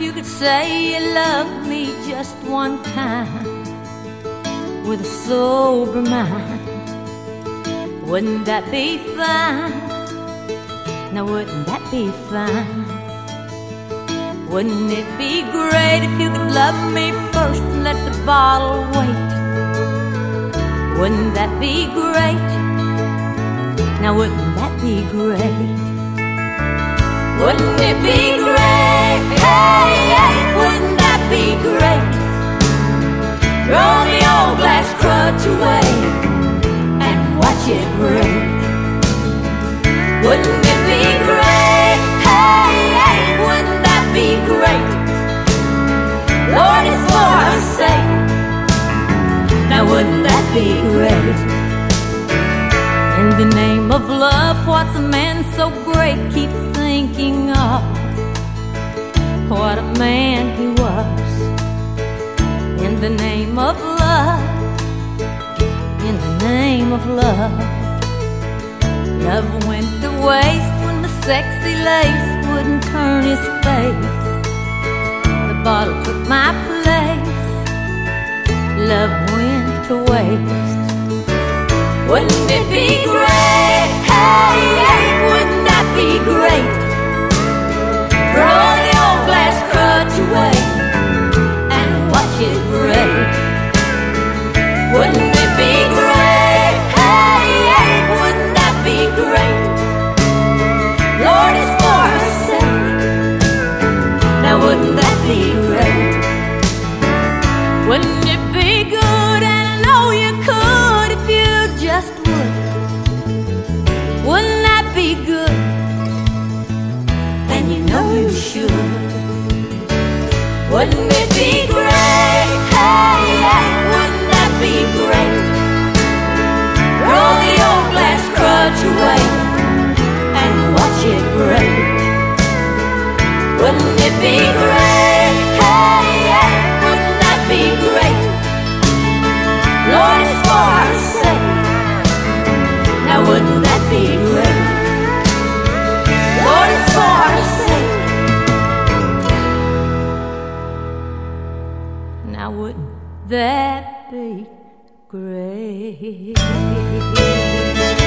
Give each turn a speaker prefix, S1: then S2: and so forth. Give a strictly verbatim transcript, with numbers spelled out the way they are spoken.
S1: you could say you loved me just one time with a sober mind. Wouldn't that be fine? Now wouldn't that be fine? Wouldn't it be great if you could love me first and let the bottle wait? Wouldn't that be great? Now wouldn't that be great? Wouldn't it be great? Hey, hey, wouldn't that be great? Throw the old glass crutch away and watch it break. Wouldn't it be great? Hey, hey, wouldn't that be great? Lord, it's for her sake. Now wouldn't that be great? In the name of love, what's a man so great keep thinking of? What a man he was. In the name of love, in the name of love. Love went to waste when the sexy lace wouldn't turn his face. The bottle took my place. Love went to waste. Wouldn't it be great? Hey, hey, wouldn't that be great? Throw the old glass crutch away and watch it break. Wouldn't it be great? Hey, hey, wouldn't that be great? Lord, it's for her sake. Now wouldn't that be great? Wouldn't it be good? And I know you could if you just would. Wouldn't that be good? And you know you should. Wouldn't it be great? Hey, hey, wouldn't that be great? Throw the old glass crutch away and watch it break. Wouldn't it be great? Hey, hey, wouldn't that be great? Lord, it's for our sake. Now wouldn't that be great? Lord, it's for our sake. Now wouldn't that be great?